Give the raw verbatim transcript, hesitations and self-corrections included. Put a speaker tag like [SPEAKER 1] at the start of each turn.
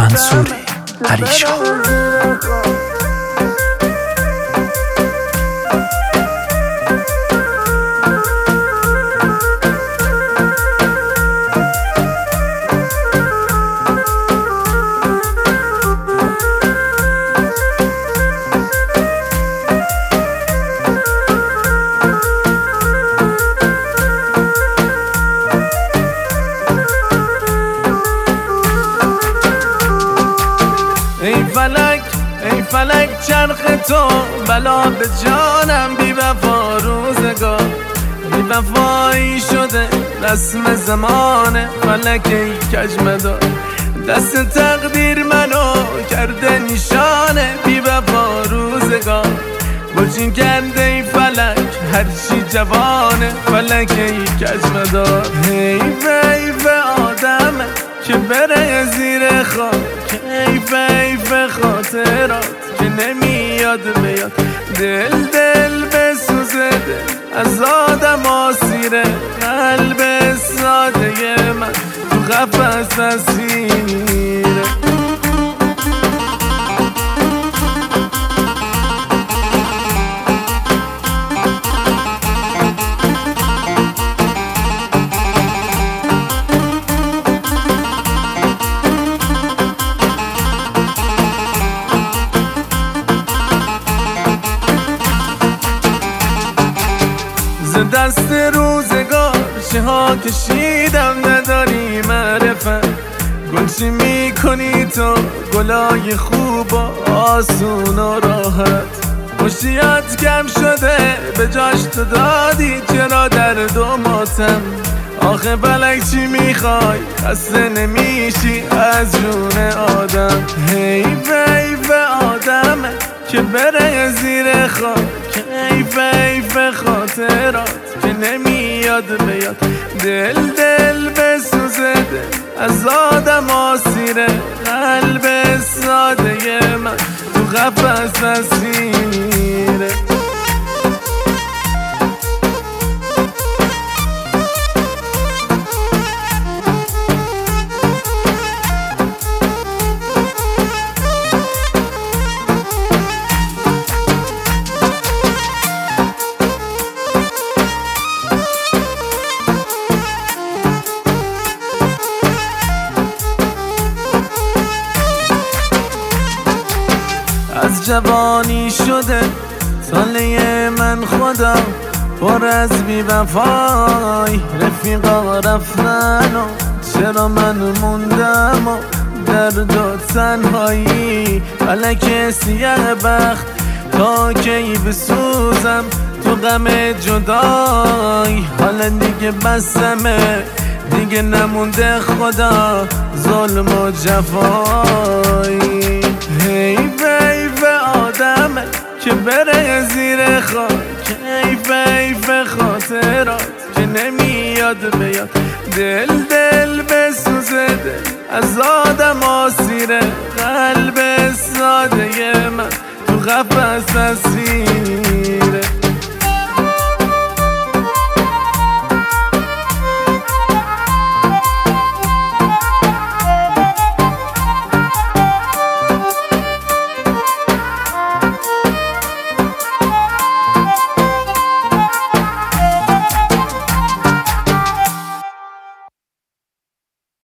[SPEAKER 1] منصور پریشان.
[SPEAKER 2] ای فلک ای فلک چرخ تو بلا به جانم، بی وفا روزگار بی وفایی شده رسم زمانه. فلک ای کجمدار دست تقدیر منو کرده نشانه، بی وفا روزگار گلچین کرده ای فلک هرچی جوانه. فلک ای کجمدار حیف حیف آدمه که بره زیر خاک، حیف حیف خاطرات که نمیاد بیاد. دل دل بسوزه دل از آدم آسیره، قلب ساده من تو قفس اسیره. ز دست روزگار چه ها کشیدم نداری معرفت. گلچین میکنی تو گلای خوب و آسون و راحت. مشتیات کم شده به جاش تو دادی، چرا درد و ماتم؟ آخه فلک چی میخوای؟ خسته نمیشی از جون آدم؟ حیف حیف آدمه که بره زیر خاک، حیف حیف خاطرات که نمیاد بیاد. دل دل بسوزه دل از آدم آسیره، قلب ساده من تو قفس اسیره. از جوانی شده ساله من خدا پر از بی وفای. رفیقا رفتن و چرا من موندم و درد و تنهایی. فلک سیاه بخت تا کی بسوزم تو غم جدای. حالا دیگه بسمه دیگه نمونده خدا ظلم و جفایی. حیف حیف آدمه که بره زیر خاک، حیف حیف خاطرات که نمیاد بیاد. دل دل بسوزه دل از آدم آسیره، قلب ساده من تو قفس